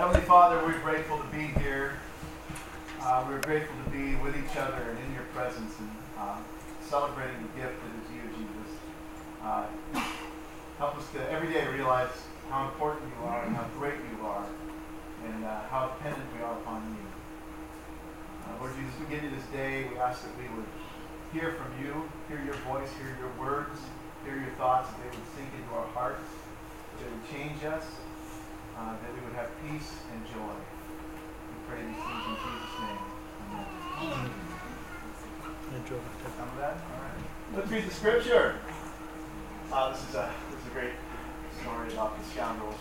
Heavenly Father, we're grateful to be here. We're grateful to be with each other and in your presence and celebrating the gift that is you, Jesus. Help us to every day realize how important you are and how great you are and how dependent we are upon you. Lord Jesus, we get to this day, we ask that we would hear from you, hear your voice, hear your words, hear your thoughts, that they would sink into our hearts, that they would change us, that we would have peace and joy. We pray these things in Jesus' name. Amen. Enjoy. Some of that? All right. Let's read the scripture. This is a great story about the scoundrels.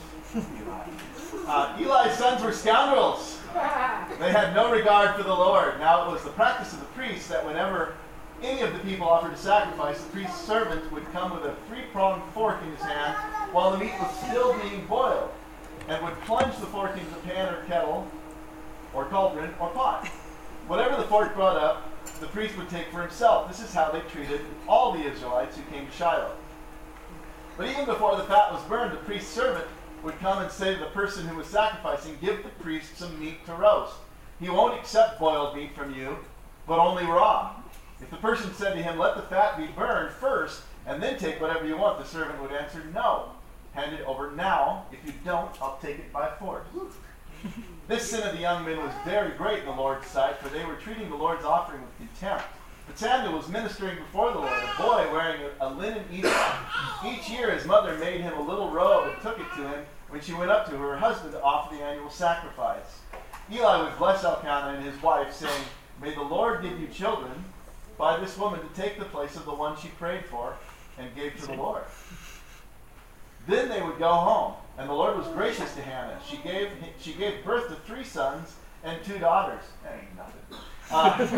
Eli's sons were scoundrels. They had no regard for the Lord. Now it was the practice of the priests that whenever any of the people offered a sacrifice, the priest's servant would come with a three-pronged fork in his hand while the meat was still being boiled, and would plunge the fork into the pan or kettle or cauldron or pot. Whatever the fork brought up, the priest would take for himself. This is how they treated all the Israelites who came to Shiloh. But even before the fat was burned, the priest's servant would come and say to the person who was sacrificing, "Give the priest some meat to roast. He won't accept boiled meat from you, but only raw." If the person said to him, "Let the fat be burned first, and then take whatever you want," the servant would answer, "No. Hand it over now. If you don't, I'll take it by force." This sin of the young men was very great in the Lord's sight, for they were treating the Lord's offering with contempt. But Samuel was ministering before the Lord, a boy wearing a linen ephod. Each year his mother made him a little robe and took it to him when she went up to her husband to offer the annual sacrifice. Eli would bless Elkanah and his wife, saying, "May the Lord give you children by this woman to take the place of the one she prayed for and gave to the Lord." Then they would go home, and the Lord was gracious to Hannah. She gave birth to 3 sons and 2 daughters. That ain't nothing. Keep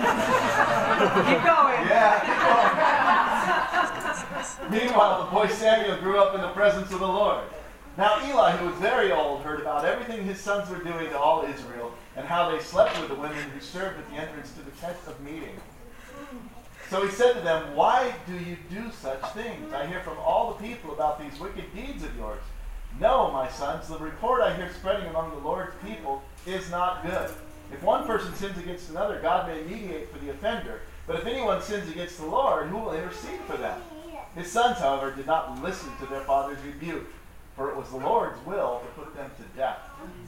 going. Yeah, keep going. Meanwhile, the boy Samuel grew up in the presence of the Lord. Now Eli, who was very old, heard about everything his sons were doing to all Israel, and how they slept with the women who served at the entrance to the tent of meeting. So he said to them, "Why do you do such things? I hear from all the people about these wicked deeds of yours. No, my sons, the report I hear spreading among the Lord's people is not good. If one person sins against another, God may mediate for the offender. But if anyone sins against the Lord, who will intercede for them?" His sons, however, did not listen to their father's rebuke, for it was the Lord's will to put them to death.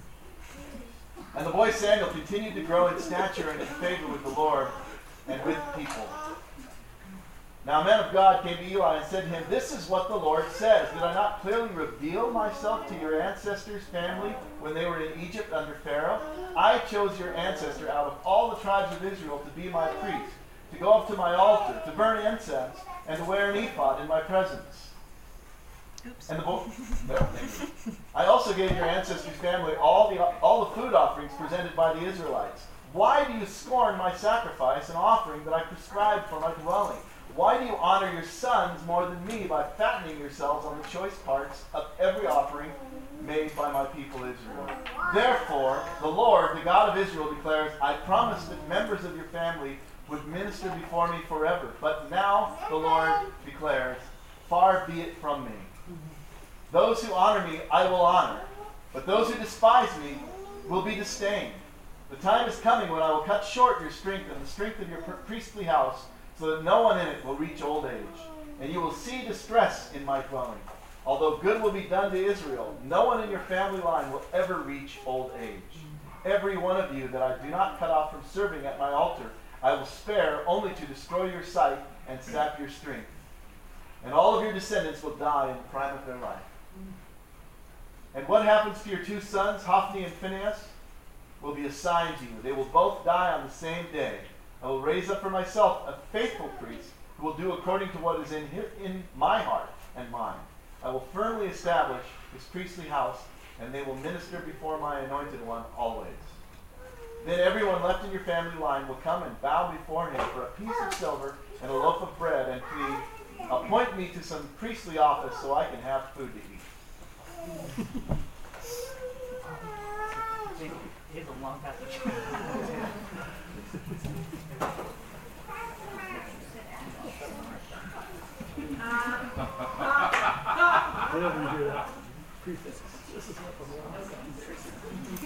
And the boy Samuel continued to grow in stature and in favor with the Lord and with people. Now a man of God came to Eli and said to him, "This is what the Lord says. Did I not clearly reveal myself to your ancestors' family when they were in Egypt under Pharaoh? I chose your ancestor out of all the tribes of Israel to be my priest, to go up to my altar, to burn incense, and to wear an ephod in my presence." Oops. And the boy, no, "I also gave your ancestors' family all the food offerings presented by the Israelites. Why do you scorn my sacrifice and offering that I prescribed for my dwelling? Why do you honor your sons more than me by fattening yourselves on the choice parts of every offering made by my people Israel? Therefore, the Lord, the God of Israel, declares, I promised that members of your family would minister before me forever. But now the Lord declares, far be it from me. Those who honor me I will honor, but those who despise me will be disdained. The time is coming when I will cut short your strength and the strength of your priestly house, so that no one in it will reach old age. And you will see distress in my dwelling. Although good will be done to Israel, no one in your family line will ever reach old age. Every one of you that I do not cut off from serving at my altar, I will spare only to destroy your sight and sap your strength. And all of your descendants will die in the prime of their life. And what happens to your 2 sons, Hophni and Phinehas, will be a sign to you. They will both die on the same day. I will raise up for myself a faithful priest who will do according to what is in my heart and mind. I will firmly establish his priestly house, and they will minister before my anointed one always. Then everyone left in your family line will come and bow before him for a piece of silver and a loaf of bread and plead, appoint me to some priestly office so I can have food to eat. Here's a long passage. I never do that. This is not the one.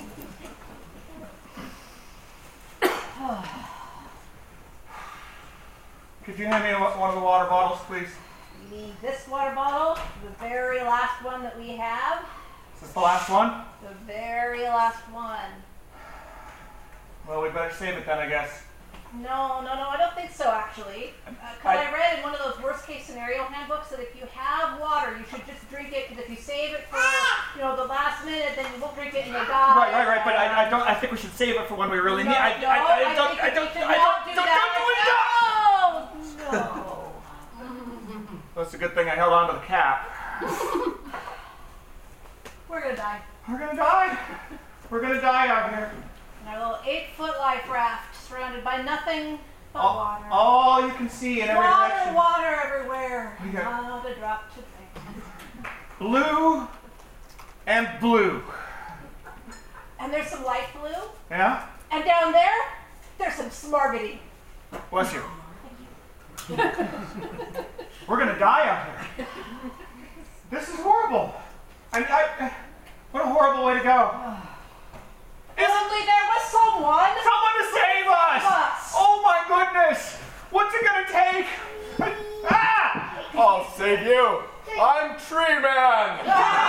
Could you hand me one of the water bottles, please? You need this water bottle, the very last one that we have. Is this the last one? The very last one. Well, we better save it then, I guess. No, I don't think so, actually. I read in one of those worst-case scenario handbooks that if you have water, you should just drink it, because if you save it for, the last minute, then you won't drink it and you'll die. Right. But I think we should save it for when we really need. I don't do that. No. That's a good thing I held on to the cap. We're gonna die. We're gonna die. We're gonna die out here. In our little 8-foot life raft, surrounded by nothing but water. All you can see in every direction. Water everywhere. We got Not a drop to drink. blue and blue. And there's some light blue. Yeah? And down there's some smargity. Bless you. We're gonna die out here. This is horrible. What a horrible way to go. If only there was someone to save us! Oh my goodness! What's it gonna take? Ah! I'll save you. I'm Tree Man.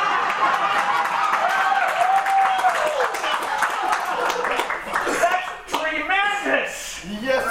That's tremendous! Yes,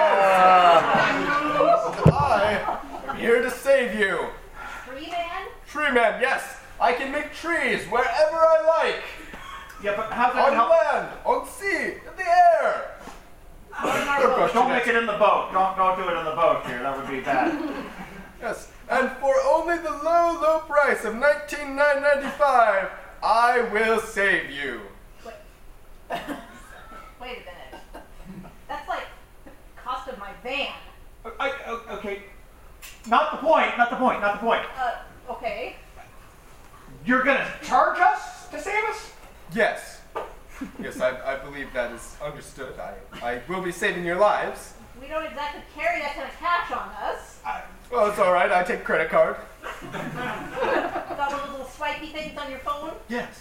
it is. I am here to save you. Tree Man? Tree Man, yes. I can make trees wherever I like. Yeah, but how's that On gonna help? land, on sea, in the air. Don't make it in the boat. Don't do it in the boat here. That would be bad. Yes, and for only the low, low price of $19,995, I will save you. Wait a minute. That's like the cost of my van. Okay. Not the point. Okay. You're gonna charge us to save us? Yes. Yes, I believe that is understood. I will be saving your lives. We don't exactly carry that kind of cash on us. Well, it's all right. I take credit card. Got one of those little swipey things on your phone? Yes.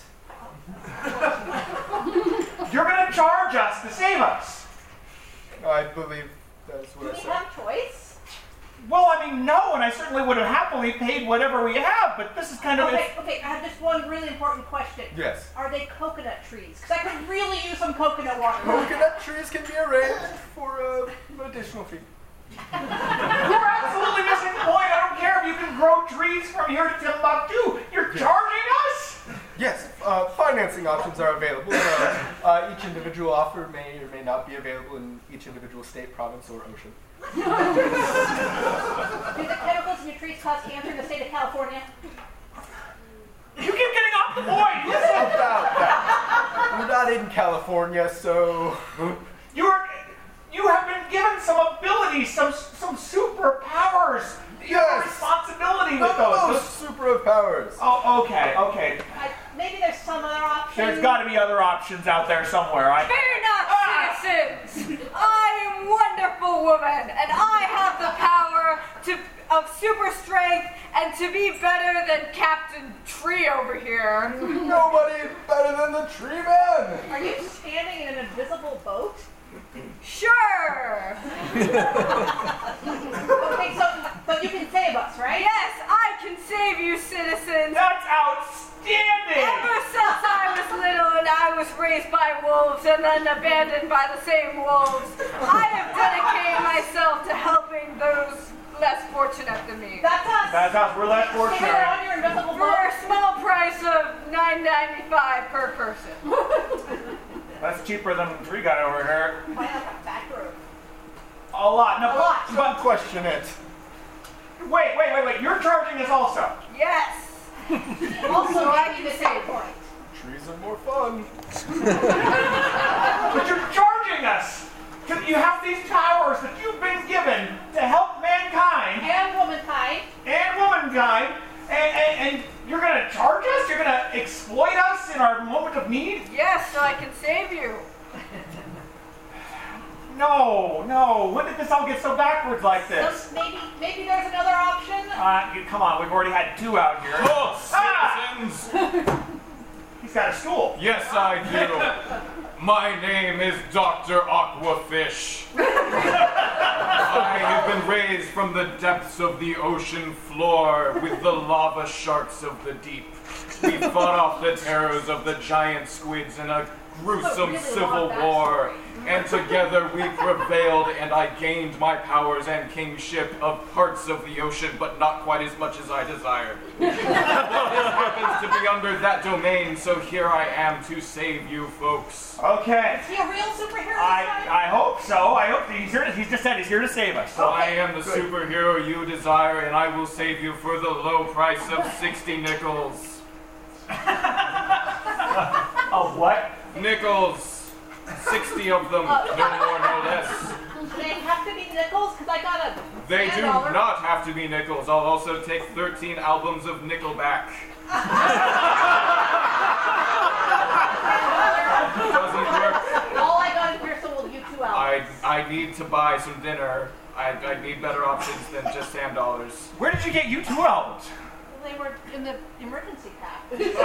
You're gonna charge us to save us? I believe that is Do what I we said. have choice? Well, I mean, no, and I certainly would have happily paid whatever we have, but this is kind of... Okay, I have just one really important question. Yes. Are they coconut trees? Because I could really use some coconut water. Coconut trees can be arranged for an additional fee. You're absolutely missing the point. I don't care if you can grow trees from here to Timbuktu. You're charging us? Yes, financing options are available. Each individual offer may or may not be available in each individual state, province, or ocean. Do the chemicals in your trees cause cancer in the state of California? You keep getting off the point. Listen. About that. We're not in California, so... You have been given some abilities, some superpowers. You have a responsibility with those. Superpowers. Oh, okay. Maybe there's some other option. There's got to be other options out there somewhere. Fear not, citizens! I am Wonderful Woman, and I have the power of super strength and to be better than Captain Tree over here. Nobody better than the Tree Man. Are you standing in an invisible boat? Sure! Okay, so you can save us, right? Yes, I can save you, citizens! That's outstanding! Ever since I was little and I was raised by wolves and then abandoned by the same wolves, I have dedicated myself to helping those less fortunate than me. That's us. That's us. We're less We're fortunate. on your invisible For boat. a small price of $9.95 per person. That's cheaper than we got over here. Why not a back road? A lot. No, A lot. Don't question it. Wait. You're charging us also. Yes. Also, I need to say a point. Trees are more fun. But you're charging us. You have these powers that you've been given to help mankind And womankind. and you're going to charge us? You're going to exploit us in our moment of need? Yes, so I can save you. No. When did this all get so backwards like this? So maybe there's another option. Come on, we've already had two out here. Oh, citizens! He's got a stool. Yes, I do. My name is Dr. Aquafish. I have been raised from the depths of the ocean floor with the lava sharks of the deep. We fought off the terrors of the giant squids in a gruesome really civil long war. backstory. And together we prevailed, and I gained my powers and kingship of parts of the ocean, but not quite as much as I desired. This happens to be under that domain, so here I am to save you folks. Okay. Is he a real superhero this time? I hope so. I hope he's here. He's just said he's here to save us. So I am the superhero you desire, and I will save you for the low price of 60 nickels. Of what? Nickels. 60 of them, no more, no less. Do they have to be nickels? Because I got a They do $10. not have to be nickels. I'll also take 13 albums of Nickelback. Doesn't work. All I got in here, so will you 2 hours. I need to buy some dinner. I need better options than just $10. Where did you get U2 albums? They were in the emergency pack.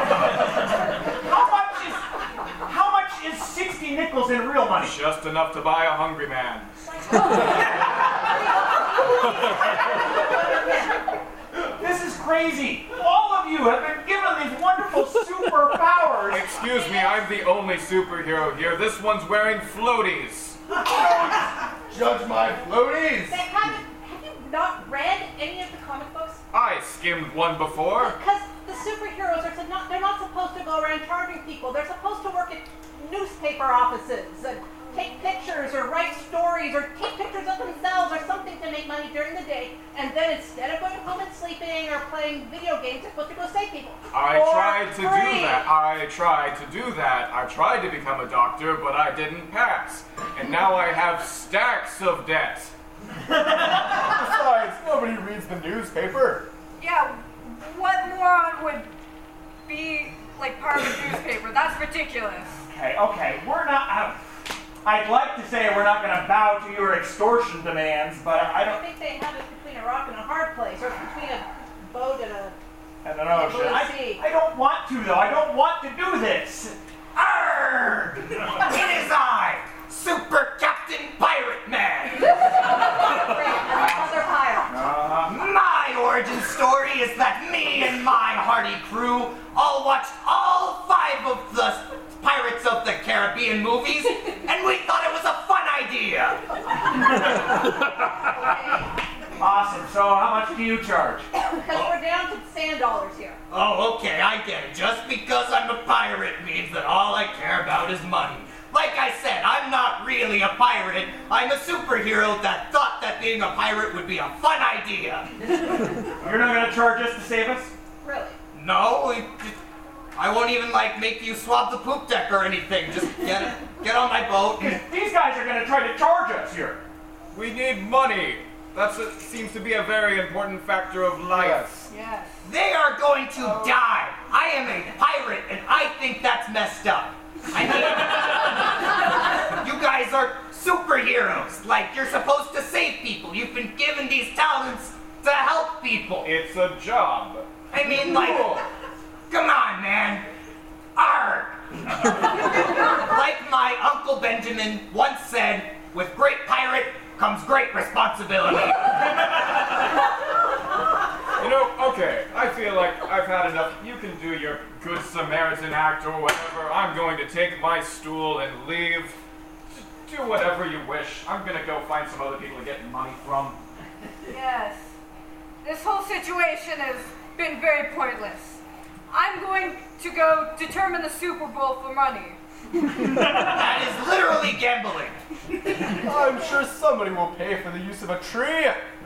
How much is 60 nickels in real money? Just enough to buy a hungry man. This is crazy. All of you have been given these wonderful superpowers. Excuse me, I'm the only superhero here. This one's wearing floaties. Judge my floaties! Have you not read any of the comic books? I skimmed one before. Because the superheroes are they're not supposed to go around charging people. They're supposed to work at newspaper offices and take pictures or write stories or take pictures of themselves or something to make money during the day. And then instead of going home and sleeping or playing video games, they're supposed to go save people. I For tried to do free. that. I tried to become a doctor, but I didn't pass. And now I have stacks of debt. Besides, nobody reads the newspaper. Yeah, what moron would be like part of the newspaper? That's ridiculous. Okay, we're not. I'd like to say we're not going to bow to your extortion demands, but I I don't. think they have it between a rock and a hard place, or between a boat and a... I don't know. Blue sea. I don't want to though. I don't want to do this. Arrgh! It is I, Super Captain Pirate Man. Another pile. My origin story is that me and my hardy crew all watched all 5 of the Pirates of the Caribbean movies, and we thought it was a fun idea. Awesome. So how much do you charge? Because we're down to sand dollars here. Oh, okay, I get it. Just because I'm a pirate means that all I care about is money. Like I said, I'm not really a pirate. I'm a superhero that thought that being a pirate would be a fun idea. You're not going to charge us to save us? Really. No, I won't even, make you swab the poop deck or anything. Just get on my boat. These guys are going to try to charge us here. We need money. Seems to be a very important factor of life. Yes. They are going to die. I am a pirate, and I think that's messed up. I mean, you guys are superheroes. Like, you're supposed to save people. You've been given these talents to help people. It's a job. I mean, come on, man. Arr! Like my Uncle Benjamin once said, with great pirate comes great responsibility. Okay, I feel like I've had enough. You can do your Good Samaritan act or whatever. I'm going to take my stool and leave. Just do whatever you wish. I'm going to go find some other people to get money from. Yes. This whole situation has been very pointless. I'm going to go determine the Super Bowl for money. That is literally gambling. I'm sure somebody will pay for the use of a tree.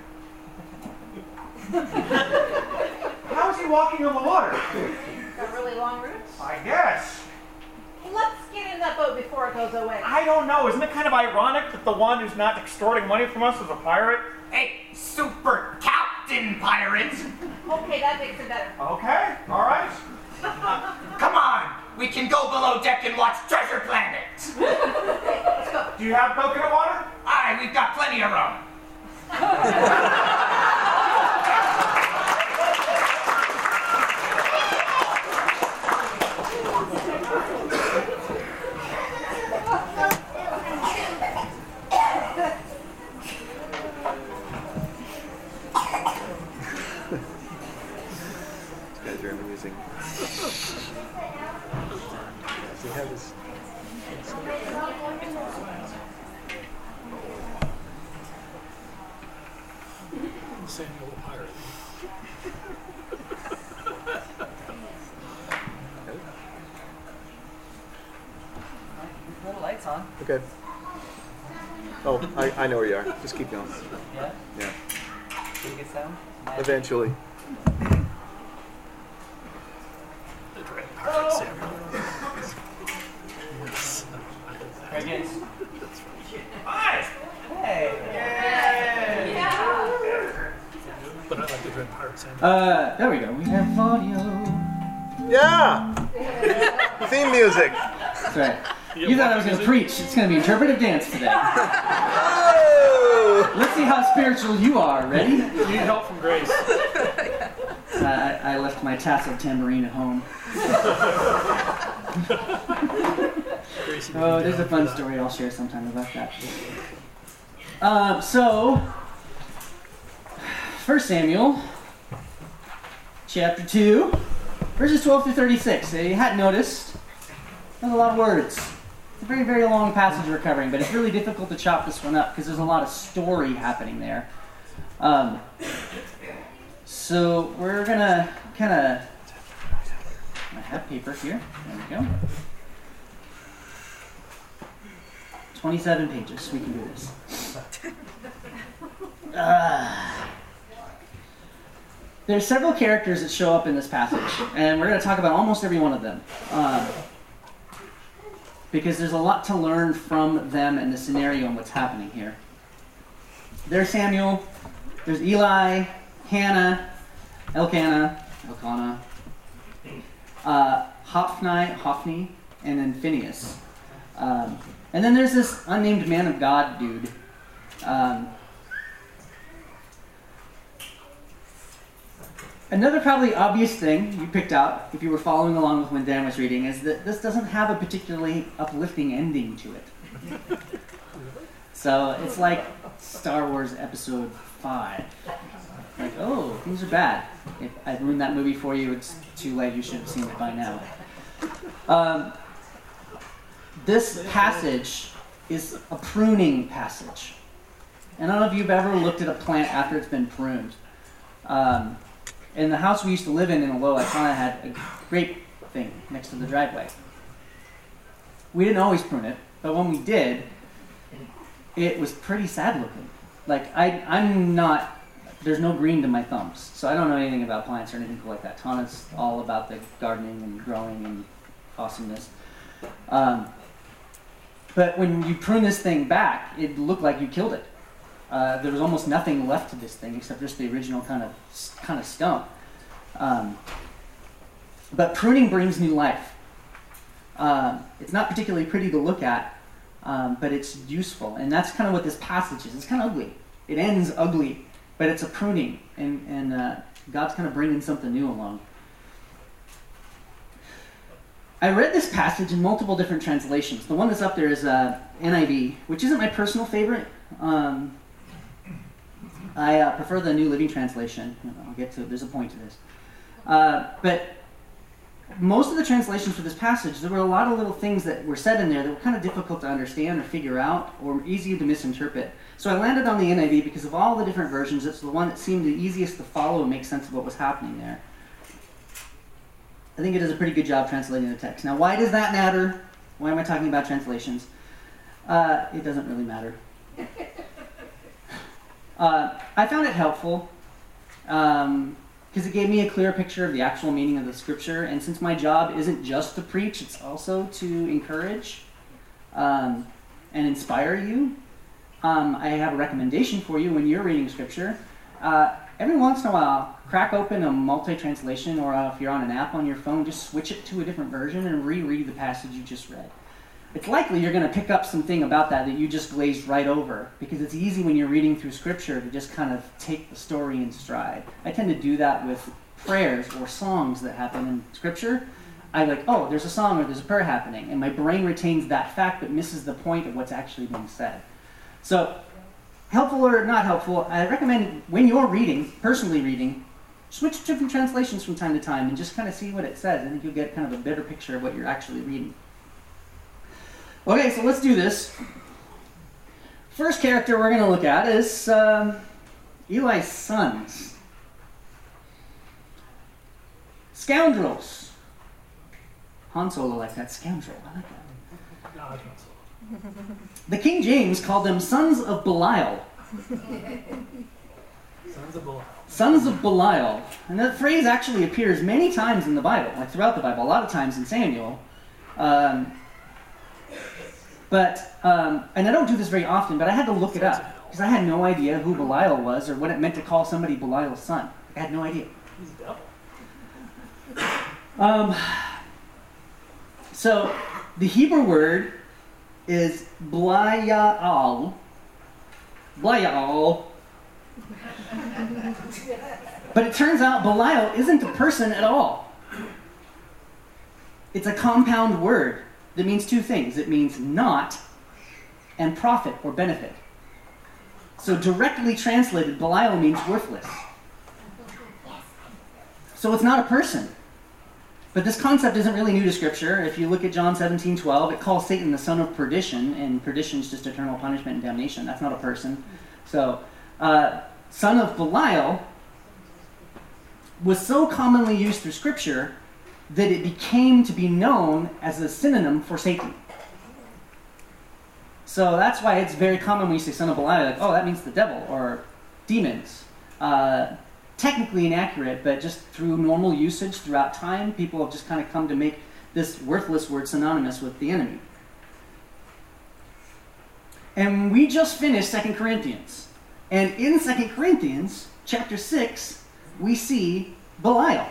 How is he walking on the water? Got really long roots. I guess. Hey, let's get in that boat before it goes away. I don't know. Isn't it kind of ironic that the one who's not extorting money from us is a pirate? Hey, Super Captain Pirate. Okay, that makes it better. Okay, all right. Come on, we can go below deck and watch Treasure Planet. Okay, let's go. Do you have coconut water? Aye, we've got plenty of rum. he have his... Samuel the pirate. Put the lights on. Okay. Oh, I know where you are. Just keep going. Yeah? Yeah. Pretty good sound? Eventually. The Dread Pirate Samuel. Crickets. Hi! Hey! But I like the Dread Pirate Samuel. There we go. We have audio. Yeah! Theme music. That's right. You thought I was going to preach. It's going to be interpretive dance today. Oh! Let's see how spiritual you are. Ready? You need help from Grace. I left my tasseled tambourine at home. Grace, you Oh, need there's a help fun for that. story I'll share sometime about that. So, 1 Samuel, chapter 2, verses 12 through 36. You hadn't noticed, there's a lot of words. It's a very, very long passage we're covering, but it's really difficult to chop this one up because there's a lot of story happening there. So we're going to kind of... I have paper here. There we go. 27 pages. We can do this. There's several characters that show up in this passage, and we're going to talk about almost every one of them. Because there's a lot to learn from them and the scenario and what's happening here. There's Samuel, there's Eli, Hannah, Elkanah, Hophni, and then Phinehas. And then there's this unnamed man of God dude. Another probably obvious thing you picked out, if you were following along with when Dan was reading, is that this doesn't have a particularly uplifting ending to it. So it's like Star Wars Episode 5. Like, oh, things are bad. If I ruined that movie for you, it's too late. You should have seen it by now. This passage is a pruning passage. And I don't know if you've ever looked at a plant after it's been pruned. In the house we used to live in Aloha, I kind of had a grape thing next to the driveway. We didn't always prune it, but when we did, it was pretty sad looking. Like, I'm not, there's no green to my thumbs, so I don't know anything about plants or anything like that. Tana's all about the gardening and growing and awesomeness. But when you prune this thing back, it looked like you killed it. There was almost nothing left to this thing except just the original kind of stump. But pruning brings new life. It's not particularly pretty to look at, but it's useful. And that's kind of what this passage is. It's kind of ugly. It ends ugly, but it's a pruning. And God's kind of bringing something new along. I read this passage in multiple different translations. The one that's up there is NIV, which isn't my personal favorite. I prefer the New Living Translation. I'll get to it. There's a point to this. But most of the translations for this passage, there were a lot of little things that were said in there that were kind of difficult to understand or figure out or easy to misinterpret. So I landed on the NIV because of all the different versions. It's the one that seemed the easiest to follow and make sense of what was happening there. I think it does a pretty good job translating the text. Now, why does that matter? Why am I talking about translations? It doesn't really matter. I found it helpful because it gave me a clearer picture of the actual meaning of the scripture. And since my job isn't just to preach, it's also to encourage and inspire you, I have a recommendation for you when you're reading scripture. Every once in a while, crack open a multi-translation, or if you're on an app on your phone, just switch it to a different version and reread the passage you just read. It's likely you're going to pick up something about that you just glazed right over, because it's easy when you're reading through scripture to just kind of take the story in stride. I tend to do that with prayers or songs that happen in scripture. I like, oh, there's a song or there's a prayer happening, and my brain retains that fact but misses the point of what's actually being said. So, helpful or not helpful, I recommend when you're reading, personally reading, switch to different translations from time to time and just kind of see what it says. I think you'll get kind of a better picture of what you're actually reading. Okay, so let's do this. First character we're going to look at is Eli's sons. Scoundrels. Han Solo likes that, scoundrel. I like that. No, I think so. The King James called them sons of Belial. Sons of Belial. Sons of Belial. And that phrase actually appears many times in the Bible, like throughout the Bible, a lot of times in Samuel. And I don't do this very often, but I had to look it up, because I had no idea who Belial was or what it meant to call somebody Belial's son. I had no idea. He's a devil. So, the Hebrew word is Belial. Belial. But it turns out Belial isn't a person at all. It's a compound word that means two things. It means not and profit or benefit. So directly translated, Belial means worthless. So it's not a person. But this concept isn't really new to Scripture. If you look at John 17:12, it calls Satan the son of perdition, and perdition is just eternal punishment and damnation. That's not a person. So, son of Belial was so commonly used through Scripture that it became to be known as a synonym for Satan. So that's why it's very common when you say son of Belial, like, oh, that means the devil or demons. Technically inaccurate, but just through normal usage throughout time, people have just kind of come to make this worthless word synonymous with the enemy. And we just finished 2 Corinthians. And in 2 Corinthians, chapter 6, we see Belial.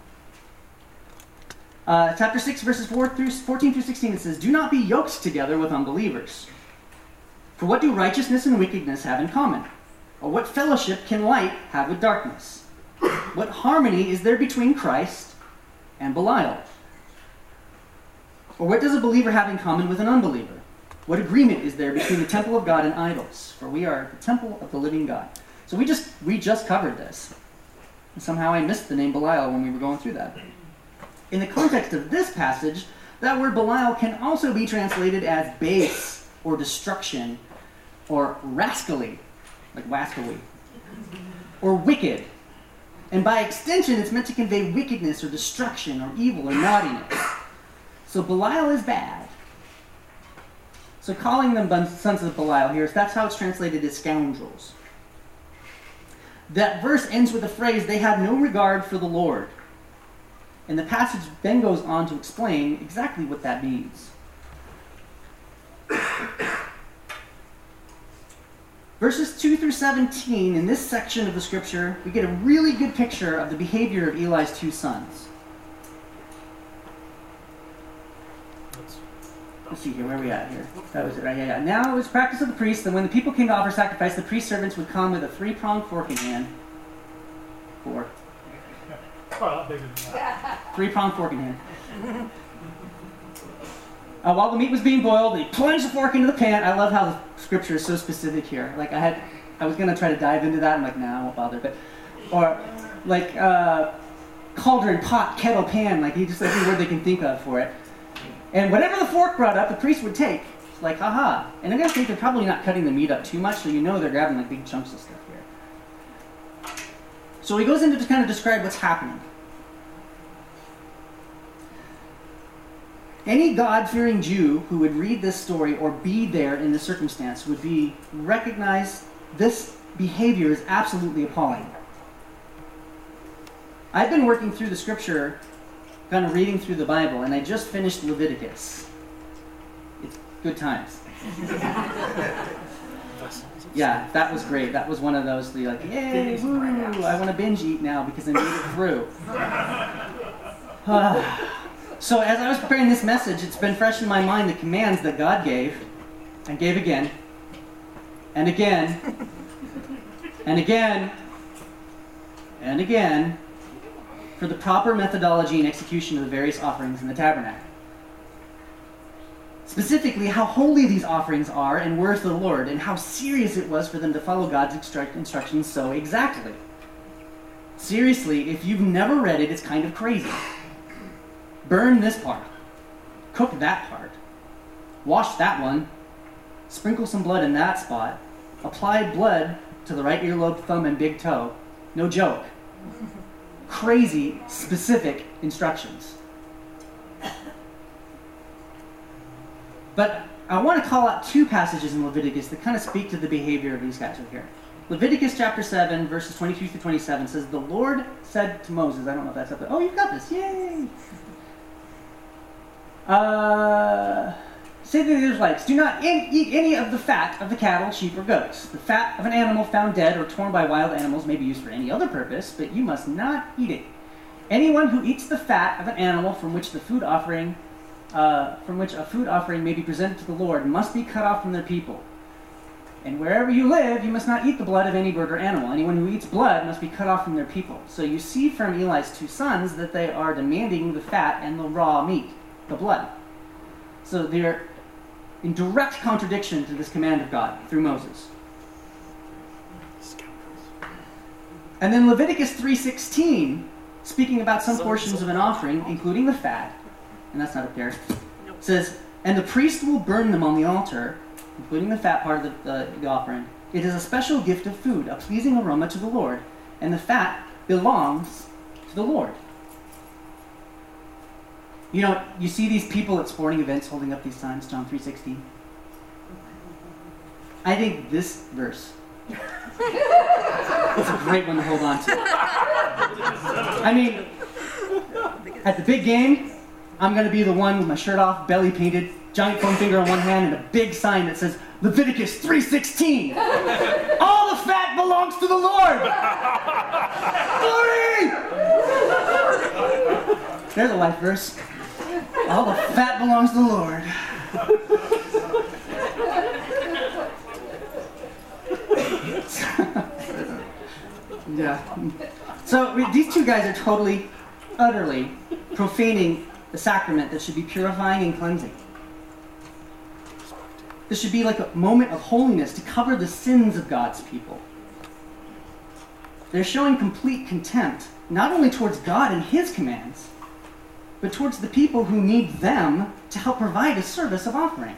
Chapter 6, verses 14 through 16, it says, "Do not be yoked together with unbelievers. For what do righteousness and wickedness have in common? Or what fellowship can light have with darkness? What harmony is there between Christ and Belial? Or what does a believer have in common with an unbeliever? What agreement is there between the temple of God and idols? For we are the temple of the living God." So we just covered this. And somehow I missed the name Belial when we were going through that. In the context of this passage, that word Belial can also be translated as base or destruction or rascally, like wascally, or wicked. And by extension, it's meant to convey wickedness or destruction or evil or naughtiness. So Belial is bad. So calling them sons of Belial here, that's how it's translated as scoundrels. That verse ends with the phrase, "They have no regard for the Lord." And the passage then goes on to explain exactly what that means. Verses 2 through 17, in this section of the scripture, we get a really good picture of the behavior of Eli's two sons. Let's see here, where are we at here? That was it, right? Yeah. Now it was practice of the priests that when the people came to offer sacrifice, the priest servants would come with a 3-pronged fork in hand. Fork. Quite a lot bigger than that. 3-pronged fork in hand. While the meat was being boiled, they plunged the fork into the pan. I love how the scripture is so specific here. Like I was gonna try to dive into that. I'm like, nah, I won't bother. But or like cauldron, pot, kettle, pan. Like he just every word they can think of for it. And whatever the fork brought up, the priest would take. It's like, haha. And I'm gonna think they're probably not cutting the meat up too much, so you know they're grabbing like big chunks of stuff here. So he goes into to kind of describe what's happening. Any God-fearing Jew who would read this story or be there in this circumstance would recognize this behavior is absolutely appalling. I've been working through the scripture, kind of reading through the Bible, and I just finished Leviticus. It's good times. Yeah, that was great. That was one of those, like, yay, woo, I want to binge eat now because I made it through. So as I was preparing this message, it's been fresh in my mind the commands that God gave, and gave again, and again, and again, and again, for the proper methodology and execution of the various offerings in the tabernacle. Specifically, how holy these offerings are and were to the Lord, and how serious it was for them to follow God's instructions so exactly. Seriously, if you've never read it, it's kind of crazy. Burn this part. Cook that part. wash that one, sprinkle some blood in that spot, apply blood to the right earlobe, thumb, and big toe. No joke. Crazy, specific instructions. But I want to call out two passages in Leviticus that kind of speak to the behavior of these guys right here. Leviticus chapter 7, verses 22 through 27 says, the Lord said to Moses, I don't know if that's up there. Oh, you've got this. Yay! Say to the Israelites, do not eat any of the fat of the cattle, sheep, or goats. The fat of an animal found dead or torn by wild animals may be used for any other purpose, but you must not eat it. Anyone who eats the fat of an animal from which a food offering may be presented to the Lord must be cut off from their people. And wherever you live, you must not eat the blood of any bird or animal. Anyone who eats blood must be cut off from their people. So you see from Eli's two sons that they are demanding the fat and the raw meat, the blood. So they're in direct contradiction to this command of God through Moses. And then Leviticus 3:16, speaking about some portions of an offering, including the fat, and that's not up there, says, and the priest will burn them on the altar, including the fat part of the offering. It is a special gift of food, a pleasing aroma to the Lord, and the fat belongs to the Lord. You know, you see these people at sporting events holding up these signs, John 3:16. I think this verse is a great one to hold on to. I mean, at the big game, I'm going to be the one with my shirt off, belly painted, giant foam finger on one hand, and a big sign that says, Leviticus 3:16. All the fat belongs to the Lord. Glory! There's a life verse. All the fat belongs to the Lord. Yeah. So these two guys are totally, utterly profaning the sacrament that should be purifying and cleansing. This should be like a moment of holiness to cover the sins of God's people. They're showing complete contempt, not only towards God and His commands, but towards the people who need them to help provide a service of offering.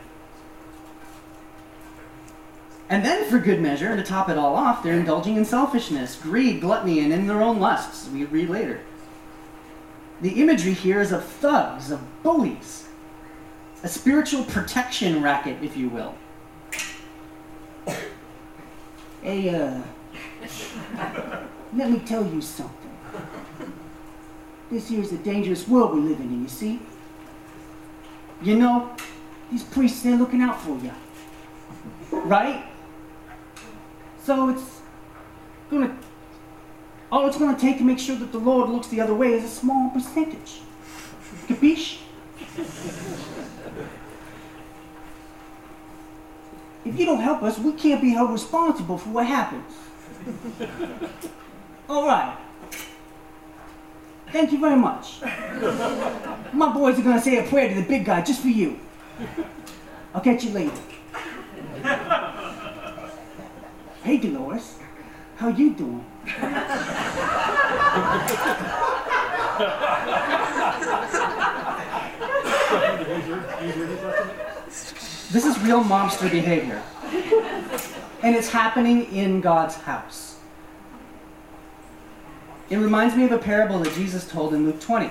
And then, for good measure, and to top it all off, they're indulging in selfishness, greed, gluttony, and in their own lusts, we read later. The imagery here is of thugs, of bullies, a spiritual protection racket, if you will. Hey, let me tell you something. This here's a dangerous world we're living in, you see? You know, these priests, they're looking out for you. Right? So all it's gonna take to make sure that the Lord looks the other way is a small percentage. Capiche? If you don't help us, we can't be held responsible for what happens. All right. Thank you very much. My boys are going to say a prayer to the big guy just for you. I'll catch you later. Hey, Dolores. How you doing? This is real mobster behavior. And it's happening in God's house. It reminds me of a parable that Jesus told in Luke 20.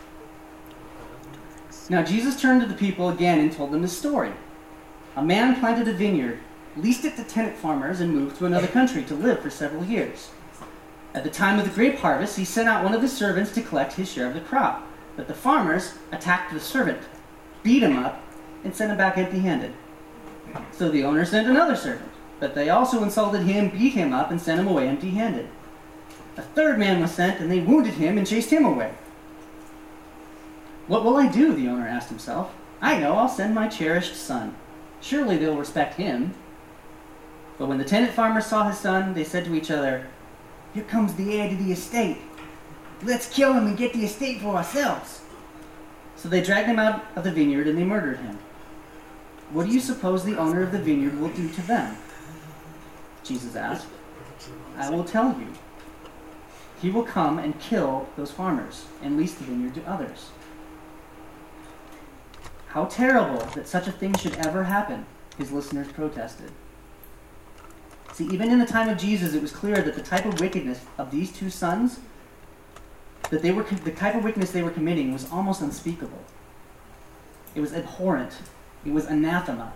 Now Jesus turned to the people again and told them this story. A man planted a vineyard, leased it to tenant farmers, and moved to another country to live for several years. At the time of the grape harvest, he sent out one of his servants to collect his share of the crop. But the farmers attacked the servant, beat him up, and sent him back empty-handed. So the owner sent another servant, but they also insulted him, beat him up, and sent him away empty-handed. A third man was sent, and they wounded him and chased him away. What will I do? The owner asked himself. I know, I'll send my cherished son. Surely they'll respect him. But when the tenant farmers saw his son, they said to each other, Here comes the heir to the estate. Let's kill him and get the estate for ourselves. So they dragged him out of the vineyard and they murdered him. What do you suppose the owner of the vineyard will do to them? Jesus asked. I will tell you. He will come and kill those farmers and lease the vineyard to others. How terrible that such a thing should ever happen, his listeners protested. See, even in the time of Jesus, it was clear that the type of wickedness of these two sons, the type of wickedness they were committing was almost unspeakable. It was abhorrent. It was anathema.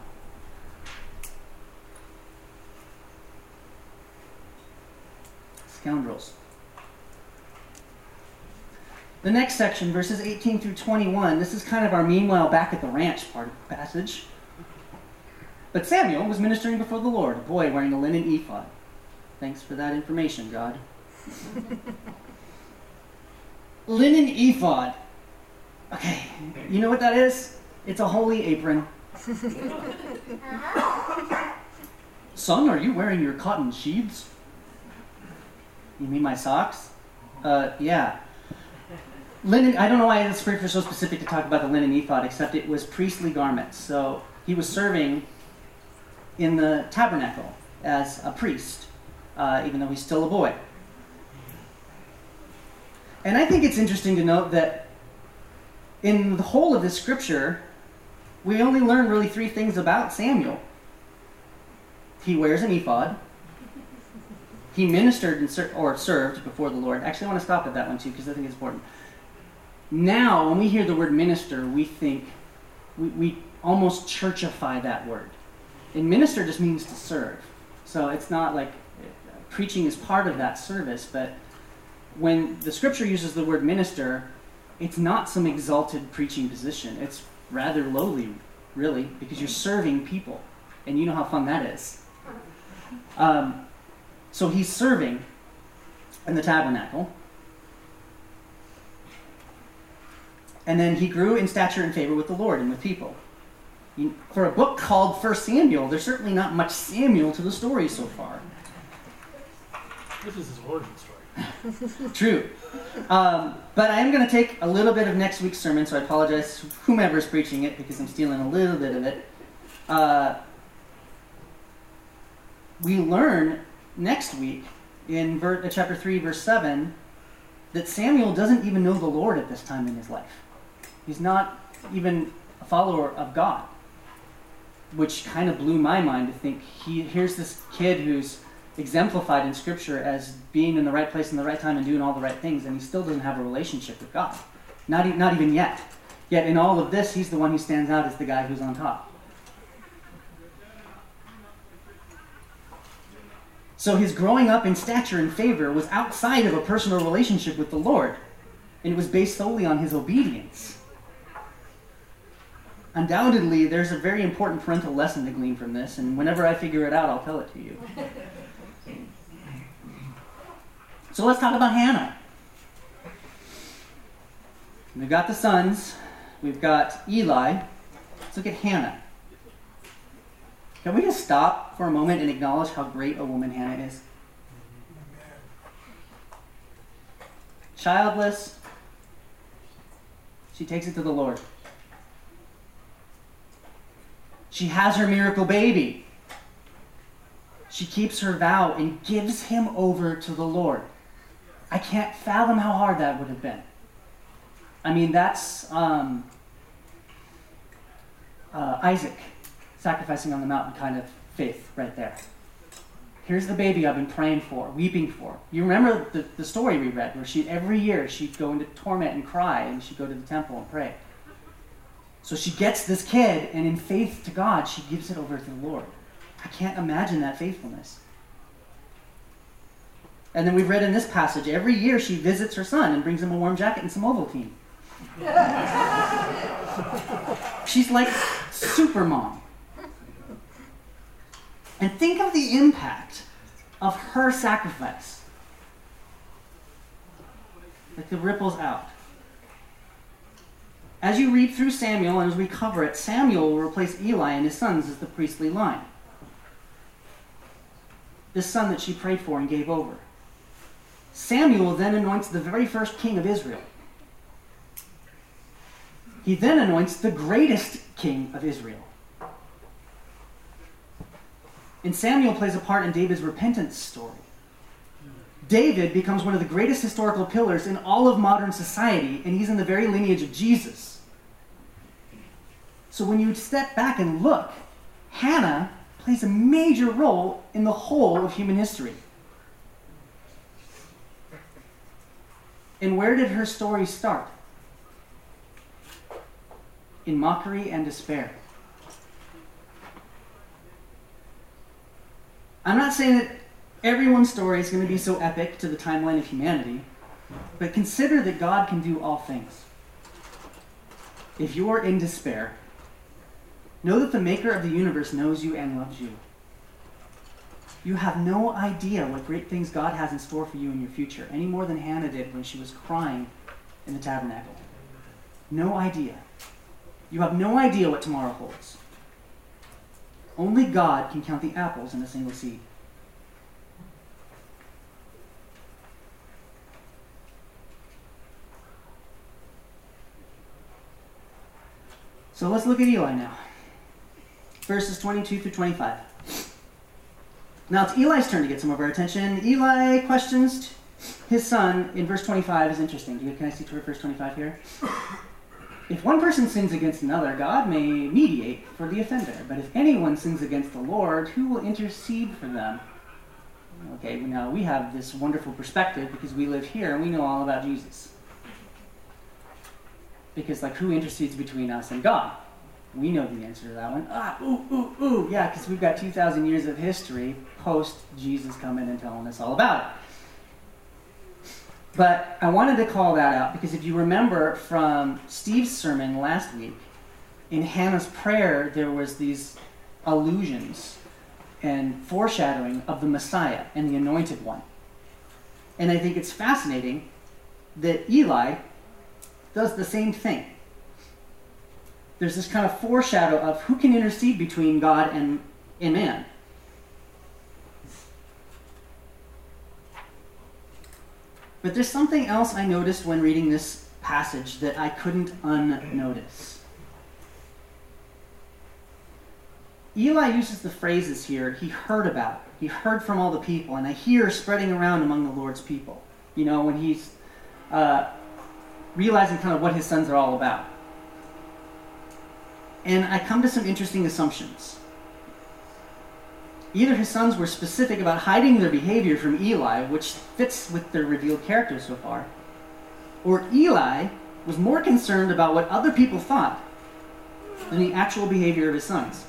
Scoundrels. The next section, verses 18 through 21, this is kind of our meanwhile back at the ranch part of the passage. But Samuel was ministering before the Lord, a boy wearing a linen ephod. Thanks for that information, God. Linen ephod. Okay, you know what that is? It's a holy apron. Son, are you wearing your cotton sheaths? You mean my socks? Yeah. Linen, I don't know why the scripture is so specific to talk about the linen ephod, except it was priestly garments. So he was serving in the tabernacle as a priest, even though he's still a boy. And I think it's interesting to note that in the whole of this scripture, we only learn really 3 things about Samuel. He wears an ephod. He ministered and served before the Lord. Actually, I want to stop at that one too, because I think it's important. Now, when we hear the word minister, we think, we almost churchify that word. And minister just means to serve. So it's not like preaching is part of that service, but when the scripture uses the word minister, it's not some exalted preaching position. It's rather lowly, really, because you're serving people. And you know how fun that is. So he's serving in the tabernacle. And then he grew in stature and favor with the Lord and with people. For a book called 1 Samuel, there's certainly not much Samuel to the story so far. This is his origin story. True. But I am going to take a little bit of next week's sermon, so I apologize to whomever is preaching it, because I'm stealing a little bit of it. We learn next week in chapter 3, verse 7, that Samuel doesn't even know the Lord at this time in his life. He's not even a follower of God, which kind of blew my mind to think here's this kid who's exemplified in Scripture as being in the right place in the right time and doing all the right things, and he still doesn't have a relationship with God. Not even yet. Yet in all of this, he's the one who stands out as the guy who's on top. So his growing up in stature and favor was outside of a personal relationship with the Lord, and it was based solely on his obedience. Undoubtedly, there's a very important parental lesson to glean from this, and whenever I figure it out, I'll tell it to you. So let's talk about Hannah. We've got the sons. We've got Eli. Let's look at Hannah. Can we just stop for a moment and acknowledge how great a woman Hannah is? Childless. She takes it to the Lord. She has her miracle baby. She keeps her vow and gives him over to the Lord. I can't fathom how hard that would have been. I mean, that's Isaac sacrificing on the mountain kind of faith right there. Here's the baby I've been praying for, weeping for. You remember the story we read where every year she'd go into torment and cry, and she'd go to the temple and pray. So she gets this kid, and in faith to God, she gives it over to the Lord. I can't imagine that faithfulness. And then we've read in this passage, every year she visits her son and brings him a warm jacket and some Ovaltine. She's like super mom. And think of the impact of her sacrifice. Like the ripples out. As you read through Samuel, and as we cover it, Samuel will replace Eli and his sons as the priestly line. This son that she prayed for and gave over. Samuel then anoints the very first king of Israel. He then anoints the greatest king of Israel. And Samuel plays a part in David's repentance story. David becomes one of the greatest historical pillars in all of modern society, and he's in the very lineage of Jesus. So when you step back and look, Hannah plays a major role in the whole of human history. And where did her story start? In mockery and despair. I'm not saying that everyone's story is going to be so epic to the timeline of humanity, but consider that God can do all things. If you're in despair, know that the maker of the universe knows you and loves you. You have no idea what great things God has in store for you in your future, any more than Hannah did when she was crying in the tabernacle. No idea. You have no idea what tomorrow holds. Only God can count the apples in a single seed. So let's look at Eli now. Verses 22 through 25. Now it's Eli's turn to get some of our attention. Eli questions his son in verse 25 is interesting. Can I see verse 25 here? If one person sins against another, God may mediate for the offender. But if anyone sins against the Lord, who will intercede for them? Okay, now we have this wonderful perspective because we live here and we know all about Jesus. Because, who intercedes between us and God? We know the answer to that one. Yeah, because we've got 2,000 years of history post-Jesus coming and telling us all about it. But I wanted to call that out because if you remember from Steve's sermon last week, in Hannah's prayer, there was these allusions and foreshadowing of the Messiah and the Anointed One. And I think it's fascinating that Eli does the same thing. There's this kind of foreshadow of who can intercede between God and man. But there's something else I noticed when reading this passage that I couldn't unnotice. Eli uses the phrases here, he heard about, he heard from all the people, and I hear spreading around among the Lord's people. You know, when he's realizing kind of what his sons are all about. And I come to some interesting assumptions. Either his sons were specific about hiding their behavior from Eli, which fits with their revealed characters so far, or Eli was more concerned about what other people thought than the actual behavior of his sons.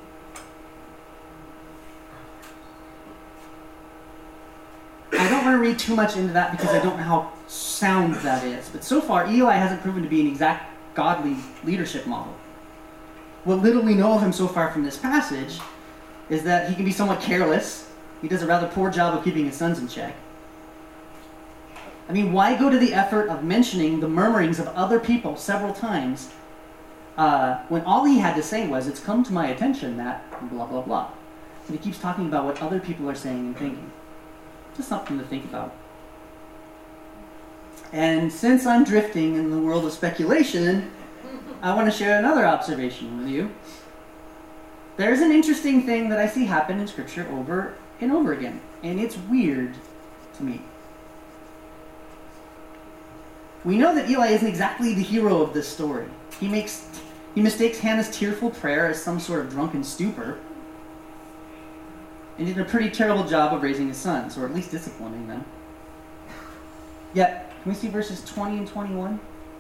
I don't want to read too much into that because I don't know how sound that is, but so far Eli hasn't proven to be an exact godly leadership model. What little we know of him so far from this passage is that he can be somewhat careless. He does a rather poor job of keeping his sons in check. I mean, why go to the effort of mentioning the murmurings of other people several times when all he had to say was, it's come to my attention that blah, blah, blah. And he keeps talking about what other people are saying and thinking. Just something to think about. And since I'm drifting in the world of speculation, I want to share another observation with you. There's an interesting thing that I see happen in Scripture over and over again, and it's weird to me. We know that Eli isn't exactly the hero of this story. He mistakes Hannah's tearful prayer as some sort of drunken stupor, and did a pretty terrible job of raising his sons, or at least disciplining them. Yet, can we see verses 20 and 21?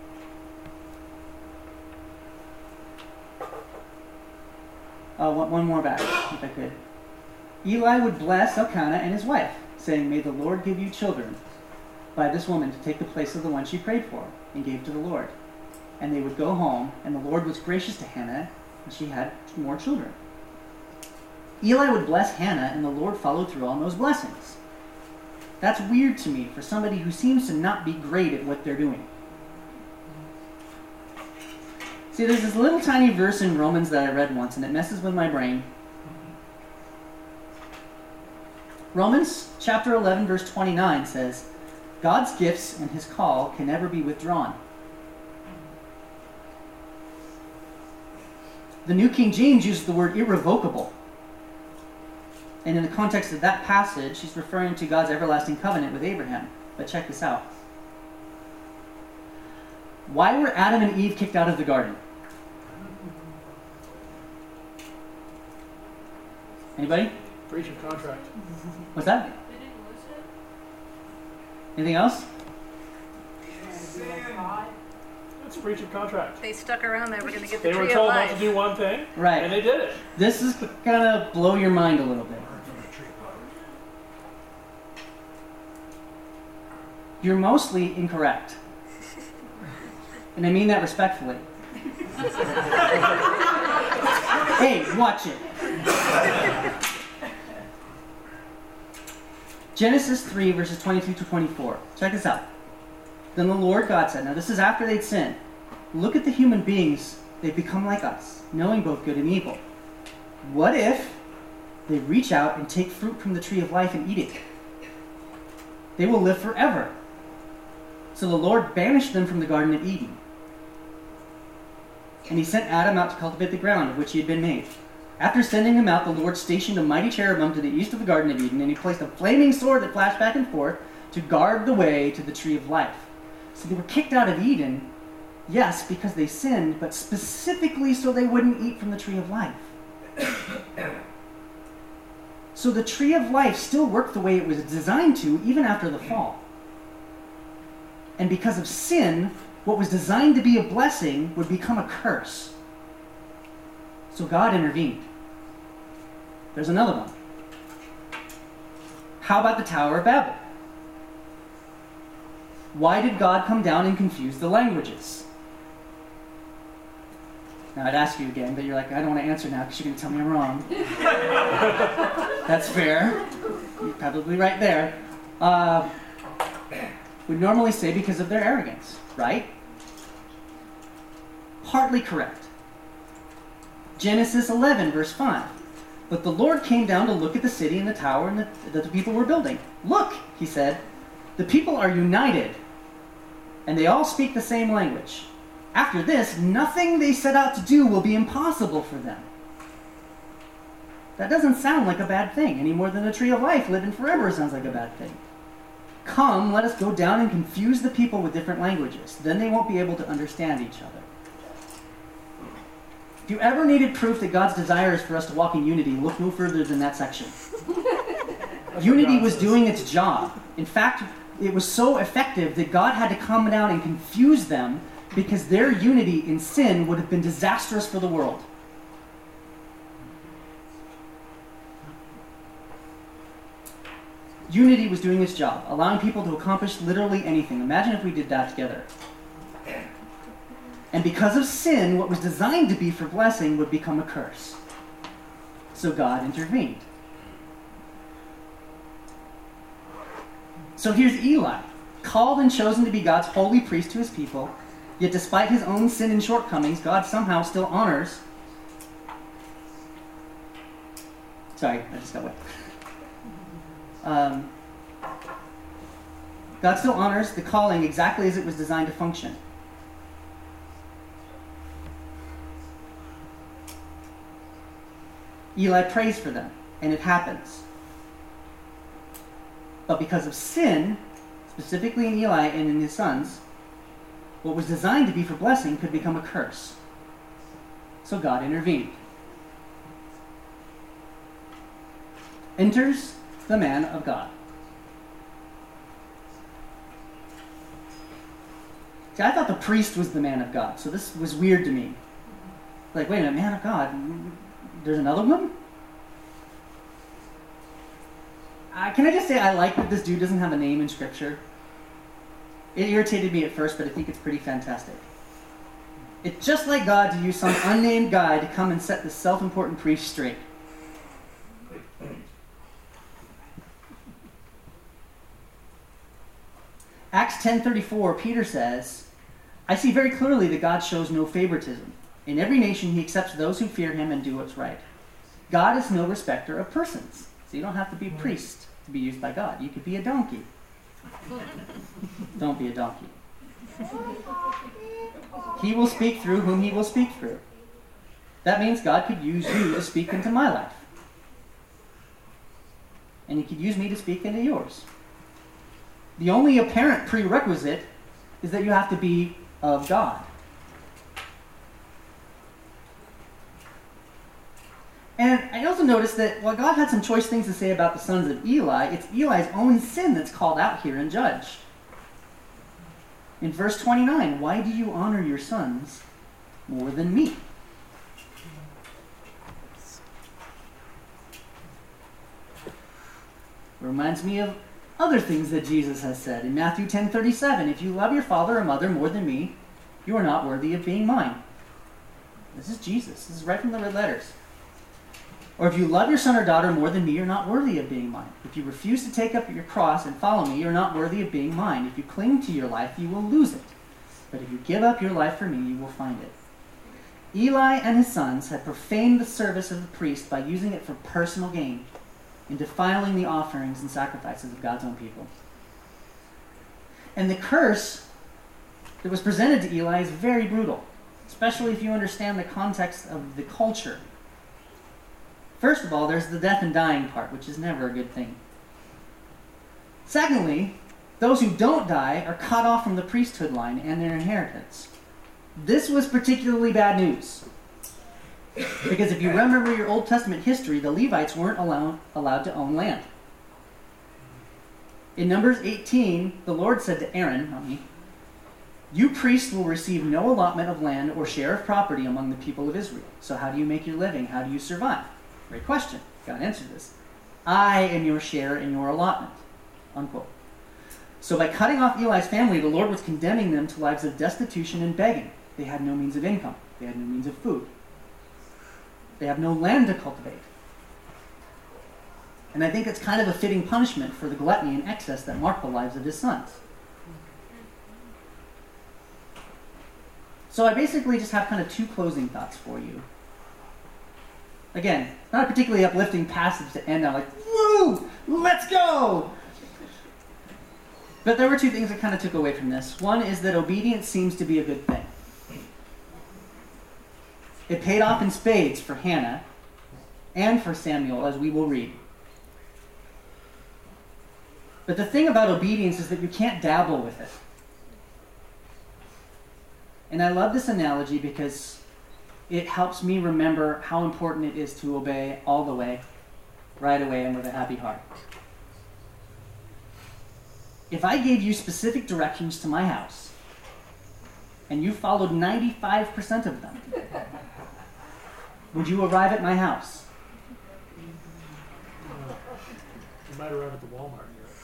One more back, if I could. Eli would bless Elkanah and his wife, saying, "May the Lord give you children by this woman to take the place of the one she prayed for and gave to the Lord." And they would go home, and the Lord was gracious to Hannah, and she had more children. Eli would bless Hannah, and the Lord followed through on those blessings. That's weird to me for somebody who seems to not be great at what they're doing. See, there's this little tiny verse in Romans that I read once, and it messes with my brain. Romans chapter 11, verse 29 says, "God's gifts and his call can never be withdrawn." The New King James uses the word irrevocable. And in the context of that passage, he's referring to God's everlasting covenant with Abraham. But check this out. Why were Adam and Eve kicked out of the garden? Anybody? Breach of contract. What's that? Anything else? It's a breach of contract. They stuck around, they were going to get the They were tree of told not life. to do one thing, Right. and they did it. This is gonna blow your mind a little bit. You're mostly incorrect. And I mean that respectfully. Hey, watch it. Genesis 3, verses 22 to 24. Check this out. Then the Lord God said, now this is after they'd sinned, look at the human beings, they've become like us, knowing both good and evil. What if they reach out and take fruit from the tree of life and eat it? They will live forever. So the Lord banished them from the Garden of Eden. And he sent Adam out to cultivate the ground of which he had been made. After sending him out, the Lord stationed a mighty cherubim to the east of the Garden of Eden, and he placed a flaming sword that flashed back and forth to guard the way to the tree of life. So they were kicked out of Eden, yes, because they sinned, but specifically so they wouldn't eat from the tree of life. So the tree of life still worked the way it was designed to, even after the fall. And because of sin, what was designed to be a blessing would become a curse. So God intervened. There's another one. How about the Tower of Babel? Why did God come down and confuse the languages? Now I'd ask you again, but you're like, I don't want to answer now because you're going to tell me I'm wrong. That's fair. You're probably right there. We'd normally say because of their arrogance, right? Partly correct. Genesis 11, verse 5. But the Lord came down to look at the city and the tower and that the people were building. Look, he said, the people are united, and they all speak the same language. After this, nothing they set out to do will be impossible for them. That doesn't sound like a bad thing, any more than the tree of life living forever sounds like a bad thing. Come, let us go down and confuse the people with different languages. Then they won't be able to understand each other. If you ever needed proof that God's desire is for us to walk in unity, look no further than that section. Unity was doing its job. In fact, it was so effective that God had to come down and confuse them because their unity in sin would have been disastrous for the world. Unity was doing its job, allowing people to accomplish literally anything. Imagine if we did that together. And because of sin, what was designed to be for blessing would become a curse. So God intervened. So here's Eli, called and chosen to be God's holy priest to his people, yet despite his own sin and shortcomings, God somehow still honors... Sorry, I just got wet. God still honors the calling exactly as it was designed to function. Eli prays for them, and it happens. But because of sin, specifically in Eli and in his sons, what was designed to be for blessing could become a curse. So God intervened. Enters the man of God. See, I thought the priest was the man of God, so this was weird to me. Like, wait a minute, man of God, there's another one? Can I just say I like that this dude doesn't have a name in Scripture? It irritated me at first, but I think it's pretty fantastic. It's just like God to use some unnamed guy to come and set this self-important priest straight. Acts 10:34, Peter says, I see very clearly that God shows no favoritism. In every nation he accepts those who fear him and do what's right. God is no respecter of persons. So you don't have to be a priest to be used by God. You could be a donkey. Don't be a donkey. He will speak through whom he will speak through. That means God could use you to speak into my life. And he could use me to speak into yours. The only apparent prerequisite is that you have to be of God. And I also notice that while God had some choice things to say about the sons of Eli, it's Eli's own sin that's called out here and judged. In verse 29, why do you honor your sons more than me? Reminds me of other things that Jesus has said. In Matthew 10:37, if you love your father or mother more than me, you are not worthy of being mine. This is Jesus. This is right from the red letters. Or if you love your son or daughter more than me, you're not worthy of being mine. If you refuse to take up your cross and follow me, you're not worthy of being mine. If you cling to your life, you will lose it. But if you give up your life for me, you will find it. Eli and his sons had profaned the service of the priest by using it for personal gain and defiling the offerings and sacrifices of God's own people. And the curse that was presented to Eli is very brutal, especially if you understand the context of the culture. First of all, there's the death and dying part, which is never a good thing. Secondly, those who don't die are cut off from the priesthood line and their inheritance. This was particularly bad news, because if you remember your Old Testament history, the Levites weren't allowed to own land. In Numbers 18, the Lord said to Aaron, not me, you priests will receive no allotment of land or share of property among the people of Israel. So how do you make your living? How do you survive? Great question. God answered this. I am your share in your allotment. Unquote. So by cutting off Eli's family, the Lord was condemning them to lives of destitution and begging. They had no means of income. They had no means of food. They have no land to cultivate. And I think it's kind of a fitting punishment for the gluttony and excess that marked the lives of his sons. So I basically just have kind of two closing thoughts for you. Again, not a particularly uplifting passage to end on, like, woo, let's go! But there were two things I kind of took away from this. One is that obedience seems to be a good thing. It paid off in spades for Hannah and for Samuel, as we will read. But the thing about obedience is that you can't dabble with it. And I love this analogy because it helps me remember how important it is to obey all the way, right away, and with a happy heart. If I gave you specific directions to my house, and you followed 95% of them, would you arrive at my house? You might arrive at the Walmart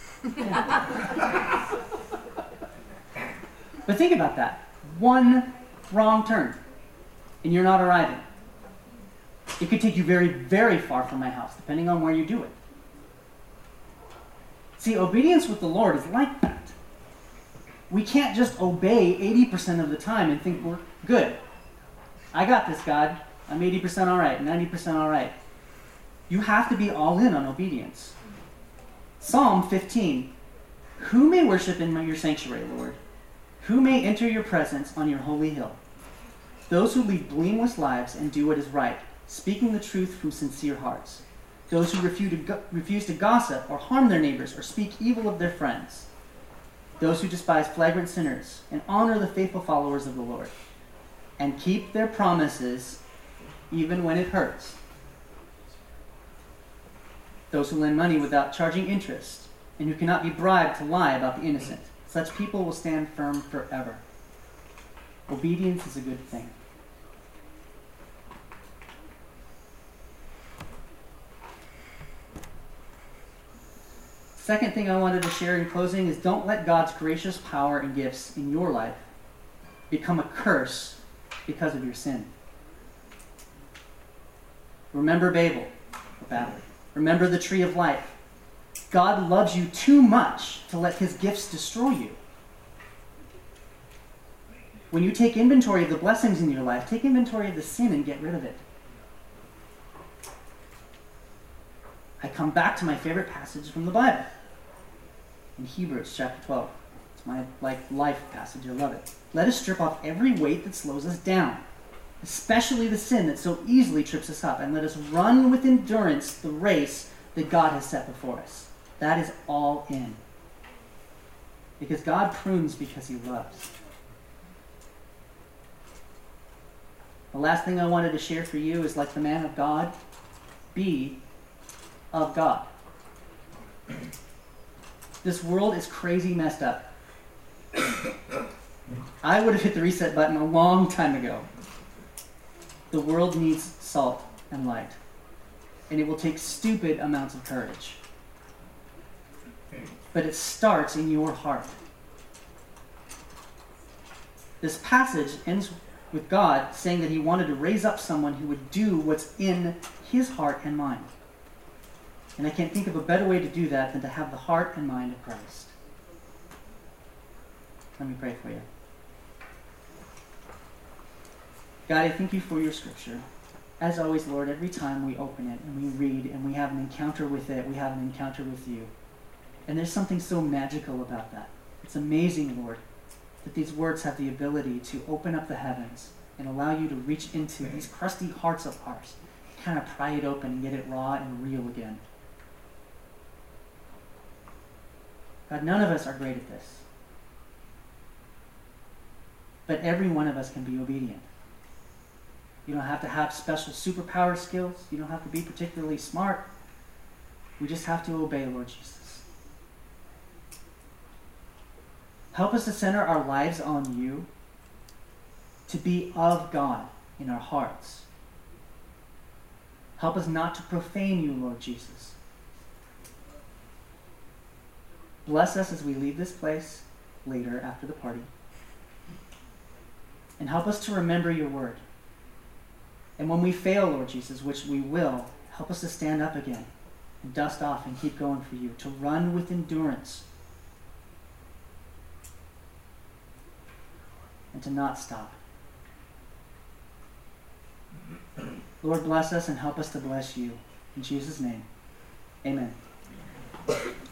here. But think about that. One wrong turn, and you're not arriving. It could take you very, very far from my house, depending on where you do it. See, obedience with the Lord is like that. We can't just obey 80% of the time and think we're good. I got this, God. I'm 80% all right, 90% all right. You have to be all in on obedience. Psalm 15. Who may worship in your sanctuary, Lord? Who may enter your presence on your holy hill? Those who lead blameless lives and do what is right, speaking the truth from sincere hearts. Those who refuse to gossip or harm their neighbors or speak evil of their friends. Those who despise flagrant sinners and honor the faithful followers of the Lord. And keep their promises even when it hurts. Those who lend money without charging interest and who cannot be bribed to lie about the innocent. Such people will stand firm forever. Obedience is a good thing. Second thing I wanted to share in closing is don't let God's gracious power and gifts in your life become a curse because of your sin. Remember Babel. Remember the tree of life. God loves you too much to let his gifts destroy you. When you take inventory of the blessings in your life, take inventory of the sin and get rid of it. I come back to my favorite passage from the Bible. In Hebrews chapter 12. It's my life passage. I love it. Let us strip off every weight that slows us down, especially the sin that so easily trips us up, and let us run with endurance the race that God has set before us. That is all in. Because God prunes because he loves. The last thing I wanted to share for you is, like the man of God, be of God. This world is crazy messed up. I would have hit the reset button a long time ago. The world needs salt and light, and it will take stupid amounts of courage. But it starts in your heart. This passage ends with God saying that he wanted to raise up someone who would do what's in his heart and mind. And I can't think of a better way to do that than to have the heart and mind of Christ. Let me pray for you. God, I thank you for your scripture. As always, Lord, every time we open it and we read and we have an encounter with it, we have an encounter with you. And there's something so magical about that. It's amazing, Lord, that these words have the ability to open up the heavens and allow you to reach into these crusty hearts of ours, kind of pry it open and get it raw and real again. God, none of us are great at this. But every one of us can be obedient. You don't have to have special superpower skills. You don't have to be particularly smart. We just have to obey, Lord Jesus. Help us to center our lives on you, to be of God in our hearts. Help us not to profane you, Lord Jesus. Bless us as we leave this place later after the party. And help us to remember your word. And when we fail, Lord Jesus, which we will, help us to stand up again and dust off and keep going for you, to run with endurance and to not stop. Lord, bless us and help us to bless you. In Jesus' name, amen.